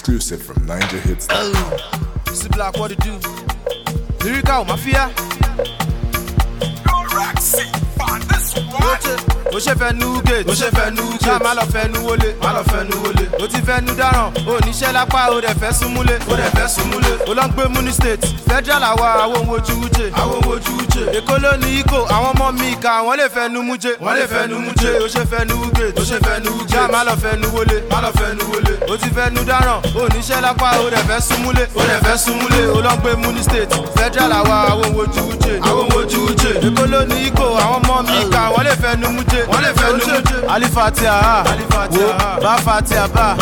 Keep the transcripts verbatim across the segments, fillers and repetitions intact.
Exclusive from Ninja Hits dot com. This is Black, what to do? Lyrical Mafia. Ó ṣe fẹ́ nu gate, ó ṣe fẹ́ nu gate. Ṣá má lọ fẹ́ nu wọlé, má lọ fẹ́ nu wọlé. Ó ti fẹ́ nu dáràn, ó níṣẹ́ lápá, ó dẹ̀ fẹ́ súnmúlé, ó dẹ̀ fẹ́ súnmúlé. Ó lọ ń gbé Muni State, Federal àwa àwọn ohun ojú wúje, àwọn ohun ojú wúje. Èkó ló ní Iko, àwọn ọmọ mi ìka, wọ́n lè fẹ́ nu múje, wọ́n lè fẹ́ nu múje. Ó ṣe fẹ́ nu gate, ó ṣe fẹ́ nu gate. Ṣá má lọ fẹ́ nu wọlé, má lọ fẹ́ nu wọlé. Ó ti fẹ́ nu dáràn, ó níṣẹ́ lápá, ó dẹ̀ fẹ́ súnmúlé, ó dẹ̀ fẹ́ súnmúlé. Ó lọ ń gbé Muni State, Federal àwa àwọn ohun ojú wúje, àwọn ohun ojú wúje. Èkó ló ní Iko, àwọn ọmọ mi ìka, wọ́n lè fẹ́ nu múje, wọ́n lè fẹ́ nu múje. Alifatia ha, wo, ba fatia ba,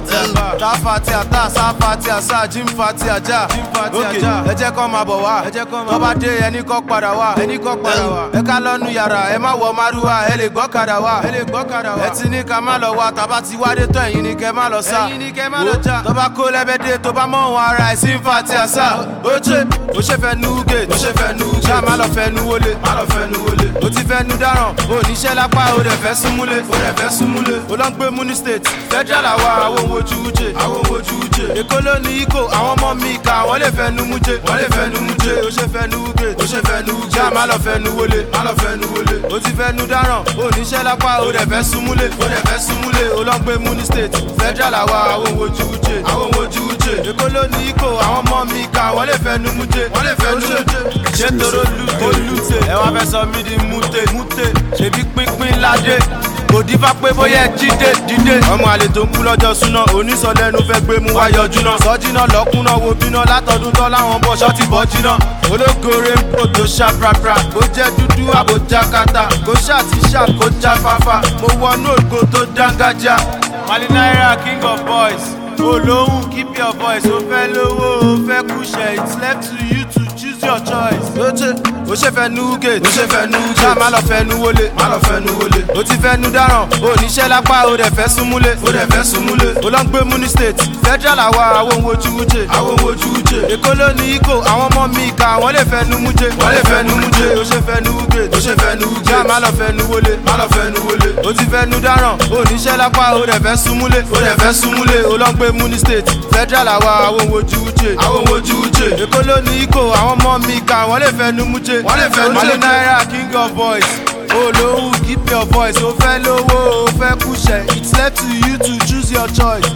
ta fatia ta, sa fatia sa, jim fatia ja. Ok, ẹ jẹ́ kó máa bọ̀ wá, tó bá dé ẹni kó padà wá, ẹni kó padà wá. Ẹ ká lọ́nu yàrá, ẹ má wọ márúwá, ẹ lè gbọ́kadà wá, ẹ lè gbọ́kadà wá. Ẹ ti ní ká má lọ wá, tàbá ti wádé tó ẹ̀yin ni kẹ́ má lọ sá. Ẹ̀yin ni kẹ́ má lọ já. Tó bá kó lẹ́bẹ̀dẹ̀, tó bá mọ̀ wọn ara ẹ̀ sí fatia sa. Ó ṣe, ó ṣe fẹ́ nu gate, ó ṣe fẹ́ nu gate. Ṣá má lọ fẹ́ nu wọlé, má lọ fẹ́ nu wọlé. Ó ti fẹ́ nu dáràn, ó níṣẹ́ lápá, ó dẹ̀ fẹ́ súnmúlé, ó dẹ̀ fẹ́ súnmúlé. Ó lọ ń gbé Muni State, Federal àwa àwọn ohun ojú wúje, àwọn ohun ojú wúje. Èkó ló ní Iko, àwọn ọmọ mi ìka, wọ́n lè fẹ́ nu múje, wọ́n lè fẹ́ nu múje. Ó ṣe fẹ́ nu gate, ó ṣe fẹ́ nu gate. Ṣá má lọ fẹ́ nu wọlé, má lọ fẹ́ nu wọlé. Ó ti fẹ́ nu dáràn, ó níṣẹ́ lápá, ó dẹ̀ fẹ́ súnmúlé, ó dẹ̀ fẹ́ súnmúlé. Ó lọ ń gbé Muni State, Federal àwa àwọn ohun ojú wúje, àwọn ohun ojú wúje. Èkó ló ní Iko, àwọn ọmọ mi ìka, wọ́n lè fẹ́ nu múje, wọ́n lè fẹ́ nu múje. Ṣé toro lute, ẹ wá fẹ́ sọ mí di múte, múte. Ṣèbí pínpín ládé. Kò dífá pé bóyá ẹ jíde dídé. Ọmọ àlè tó ń kú lọ́jọ́ súná, onísọ̀lẹ́nu fẹ́ gbé mú wá yọjú náà. Sọ́jínà lọ́kùnà wo bíná látọdún tán láwọn bọ̀ ṣọ́ọ̀tì bọ́ jiná. Ológore ń pò tó ṣá prapra, kó jẹ́ dúdú àbójá kata. Kó ṣá ti ṣá kó já fáfá, mo wọnú ògo tó dángájá. Mali Naira king of boys, olóhùn keep your voice. Ó fẹ́ lówó, ó fẹ́ kúṣẹ̀, it's left to you to choose your choice. Ó ṣe, ó ṣe fẹ́ nu gate, ó ṣe fẹ́ nu gate. Ṣá má lọ fẹ́ nu wọlé, má lọ fẹ́ nu wọlé. Ó ti fẹ́ nu dáràn, ó níṣẹ́ lápá, ó dẹ̀ fẹ́ súnmúlé, ó dẹ̀ fẹ́ súnmúlé. Ó lọ ń gbé Muni State, Federal àwa àwọn ohun ojú wúje, àwọn ohun ojú wúje. Èkó ló ní Iko, àwọn ọmọ mi ìka, wọ́n lè fẹ́ nu múje, wọ́n lè fẹ́ nu múje. Ó ṣe fẹ́ nu gate, ó ṣe fẹ́ nu gate. Ṣá má lọ fẹ́ nu wọlé, má lọ fẹ́ nu wọlé. Ó ti fẹ́ nu dáràn, ó níṣẹ́ lápá, ó dẹ̀ fẹ́ súnmúlé, ó dẹ̀ fẹ́ súnmúlé. Ó lọ ń gbé Muni State, Federal àwa àwọn ohun ojú wúje, àwọn ohun ojú wúje. Èkó ló ní Iko, àwọn ọmọ mi ìka, wọ́n lè fẹ́ nu múje, wọ́n lè fẹ́ nu múje. Mali Naira king of boys, olóhùn keep your voice. Ó fẹ́ lówó, ó fẹ́ kúṣẹ̀, it's left to you to choose your choice.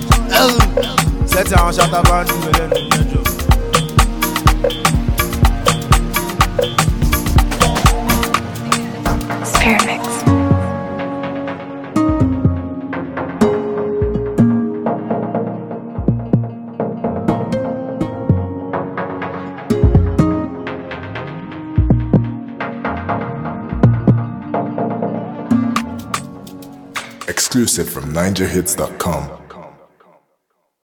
Sẹ́tì àwọn ṣáta bá ń dùn mí lẹ́nu mẹ́jọ. Pyramix. Exclusive from Ninja Hits dot com.